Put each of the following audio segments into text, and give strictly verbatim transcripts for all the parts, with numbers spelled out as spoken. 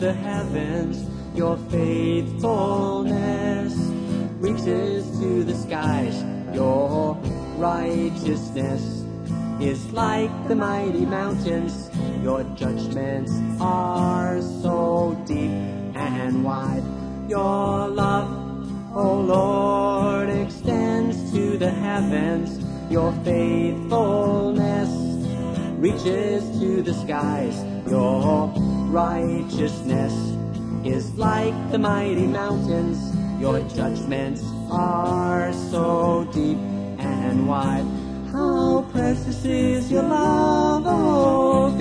the heavens. Your faithfulness reaches to the skies. Your righteousness is like the mighty mountains. Your judgments are so deep and wide. Your love, O Lord, extends to the heavens. Your faithfulness reaches to the skies. Your righteousness is like the mighty mountains. Your judgments are so deep and wide. How precious is your love, O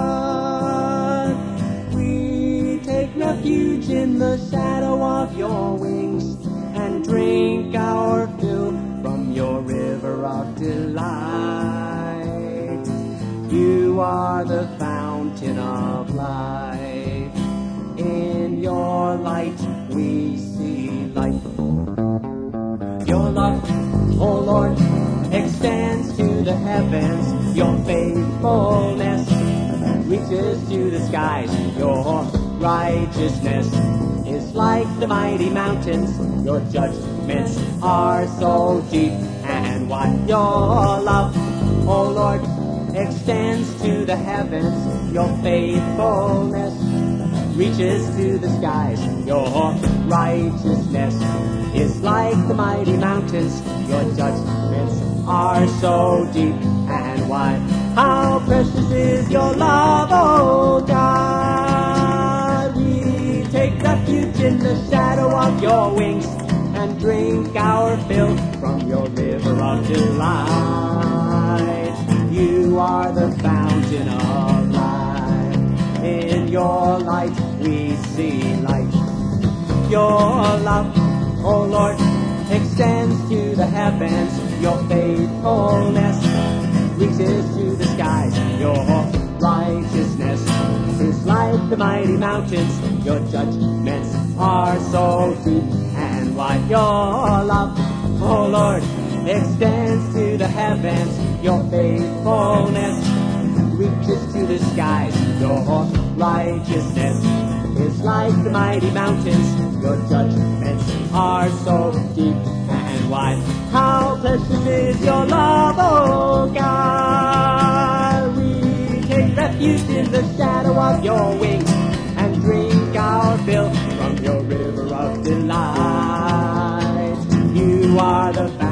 God. We take refuge in the shadow of your wings and drink our fill from your river of delight. You are the fountain of life. In your light we see light. Your love, O Lord, extends to the heavens. Your faithfulness reaches to the skies. Your righteousness is like the mighty mountains. Your judgments are so deep and wide. Your love, O Lord, extends to the heavens. Your faithfulness reaches to the skies. Your righteousness is like the mighty mountains. Your judgments are so deep and wide. How precious is your love, O God. We take refuge in the shadow of your wings and drink our fill from your river of delight. You are the fountain of life. In your light we see light. Your love, O Lord, extends to the heavens. Your faithfulness reaches to the skies. Your righteousness is like the mighty mountains. Your judgments are so deep and wide. Your love, O Lord, extends to the heavens. Your faithfulness reaches to the skies. Your righteousness is like the mighty mountains. Your judgments are so deep and wide. How precious is your love, O God. We take refuge in the shadow of your wings and drink our fill from your river of delight. You are the